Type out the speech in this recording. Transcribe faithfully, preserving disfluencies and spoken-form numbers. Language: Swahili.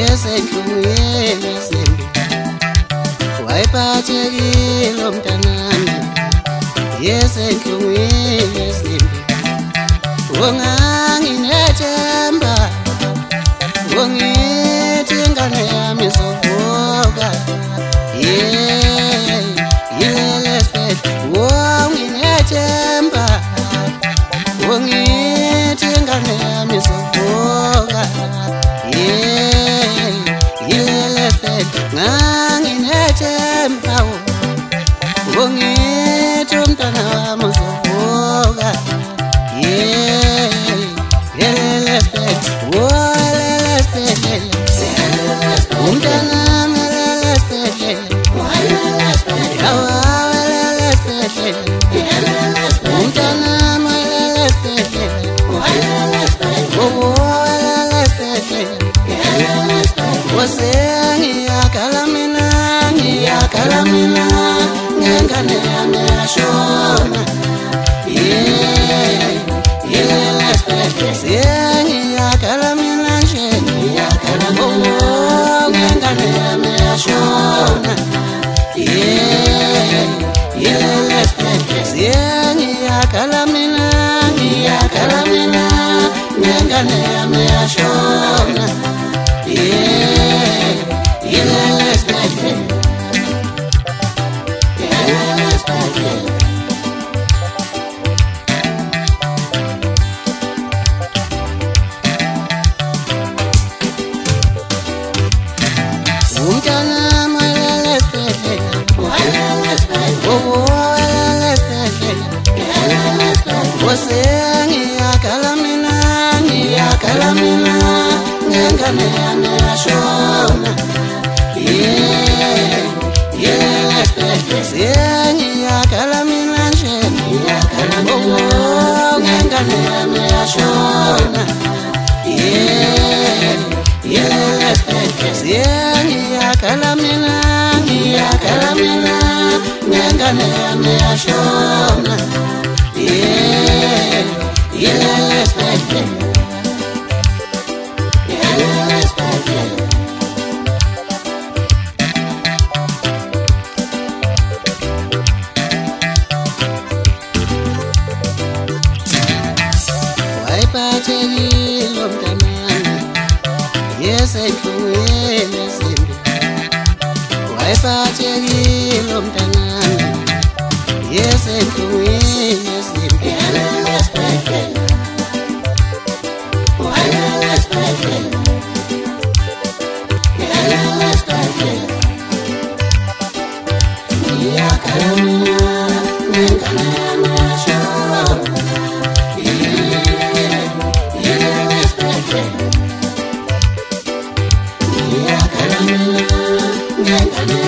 yesendlungweni esimbi wayiphathekile umntanami yesendlungweni esimbi unganginethemba ungithi ingane yami izovuka yeah yilele sibhedlela unginethemba ungithi ingane yami izovuka yeah yilele sibhedlela nganginethemba ungithi umntwana wami uzovuka yeah yilele sibhedlela Kalamina ngengane yami yashona yeah yilele sibhedlela ngiyakalamina nje ngiyakalamina ngengane yami yashona yeah yilele sibhedlela ngiyakalamina ngiyakalamina ngengane yami yashona yeah yilele sibhedlela ngiyakalamina ngiyakalamina ngengane yami yashona yeah yilele sibhedlela ngiyakalamina nje ngiyakalamina ngengane yami yashona yeah yilele sibhedlela ngiyakalamina ngiyakalamina ngengane yami yashona yeah yilele sibhedlela yilele sibhedlela wayiphathekile umntanami yesendlungweni esimbi wayiphathekile umntanami yesendlungweni esimbi yilele sibhedlela yilele sibhedlela yilele sibhedlela ngiyakalamina ngengane yami yashona yilele sibhedlela ngiyakalamina ngengane